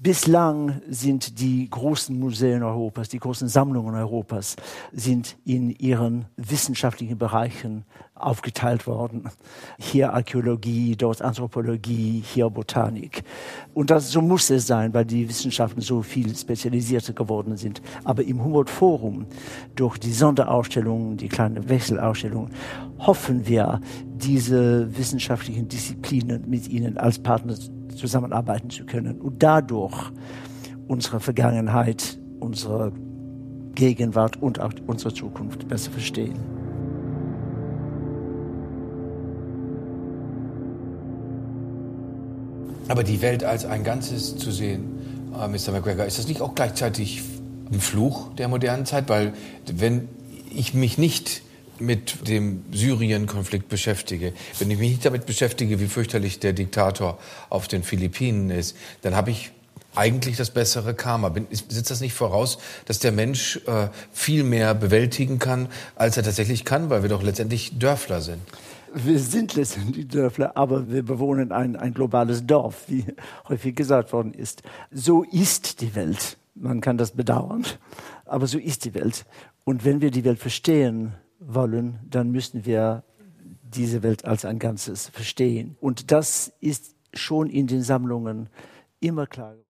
Bislang sind die großen Museen Europas, die großen Sammlungen Europas, sind in ihren wissenschaftlichen Bereichen aufgeteilt worden. Hier Archäologie, dort Anthropologie, hier Botanik. Und so muss es sein, weil die Wissenschaften so viel spezialisierter geworden sind. Aber im Humboldt-Forum, durch die Sonderausstellungen, die kleinen Wechselausstellungen, hoffen wir, diese wissenschaftlichen Disziplinen mit ihnen als Partner zusammenarbeiten zu können und dadurch unsere Vergangenheit, unsere Gegenwart und auch unsere Zukunft besser verstehen. Aber die Welt als ein Ganzes zu sehen, Mr. McGregor, ist das nicht auch gleichzeitig ein Fluch der modernen Zeit? Weil wenn ich mich nicht mit dem Syrien-Konflikt beschäftige, wenn ich mich nicht damit beschäftige, wie fürchterlich der Diktator auf den Philippinen ist, dann habe ich eigentlich das bessere Karma. Setzt das nicht voraus, dass der Mensch viel mehr bewältigen kann, als er tatsächlich kann, weil wir doch letztendlich Dörfler sind? Wir sind letztendlich Dörfler, aber wir bewohnen ein globales Dorf, wie häufig gesagt worden ist. So ist die Welt. Man kann das bedauern, aber so ist die Welt. Und wenn wir die Welt verstehen wollen, dann müssen wir diese Welt als ein Ganzes verstehen. Und das ist schon in den Sammlungen immer klar.